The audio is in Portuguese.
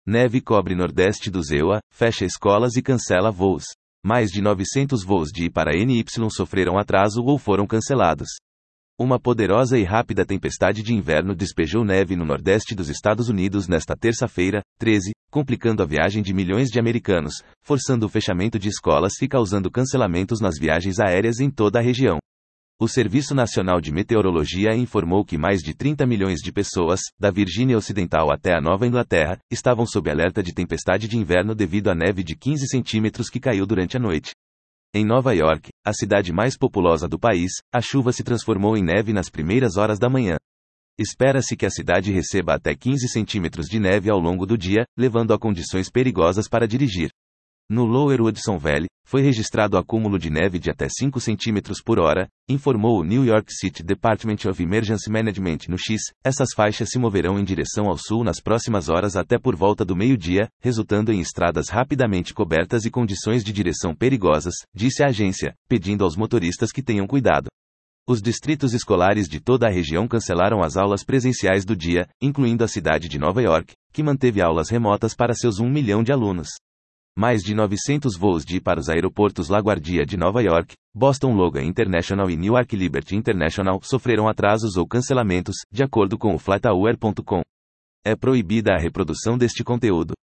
Neve cobre nordeste do EUA, fecha escolas e cancela voos. Mais de 900 voos de I para NY sofreram atraso ou foram cancelados. Uma poderosa e rápida tempestade de inverno despejou neve no nordeste dos Estados Unidos nesta terça-feira, 13, complicando a viagem de milhões de americanos, forçando o fechamento de escolas e causando cancelamentos nas viagens aéreas em toda a região. O Serviço Nacional de Meteorologia informou que mais de 30 milhões de pessoas, da Virgínia Ocidental até a Nova Inglaterra, estavam sob alerta de tempestade de inverno devido à neve de 15 centímetros que caiu durante a noite. Em Nova York, a cidade mais populosa do país, a chuva se transformou em neve nas primeiras horas da manhã. Espera-se que a cidade receba até 15 centímetros de neve ao longo do dia, levando a condições perigosas para dirigir. No Lower Hudson Valley, foi registrado acúmulo de neve de até 5 centímetros por hora, informou o New York City Department of Emergency Management no X. Essas faixas se moverão em direção ao sul nas próximas horas até por volta do meio-dia, resultando em estradas rapidamente cobertas e condições de direção perigosas, disse a agência, pedindo aos motoristas que tenham cuidado. Os distritos escolares de toda a região cancelaram as aulas presenciais do dia, incluindo a cidade de Nova York, que manteve aulas remotas para seus 1 milhão de alunos. Mais de 900 voos de I para os aeroportos LaGuardia de Nova York, Boston Logan International e Newark Liberty International sofreram atrasos ou cancelamentos, de acordo com o FlightAware.com. É proibida a reprodução deste conteúdo.